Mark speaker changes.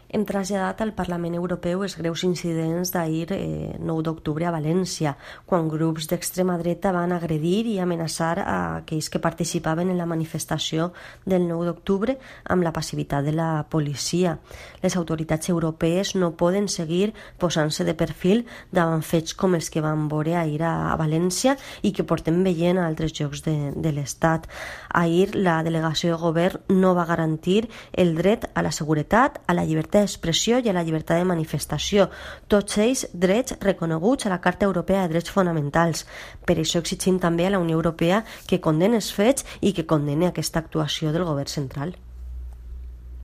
Speaker 1: Hem traslladat al Parlament Europeu els greus incidents d'ahir 9 d'octubre a València, quan grups d'extrema dreta van agredir i amenaçar a aquells que participaven en la manifestació del 9 d'octubre amb la passivitat de la policia. Les autoritats europees no poden seguir posant-se de perfil davant fets com els que van veure ahir a València i que portem veient a altres llocs de l'Estat. Ahir la delegació de govern no va garantir el dret a la seguretat, a la llibertat d'expressió i a la llibertat de manifestació, tots ells drets reconeguts a la Carta Europea de Drets Fonamentals. Per això exigim també a la Unió Europea que condeni els fets i que condeni aquesta actuació del govern central.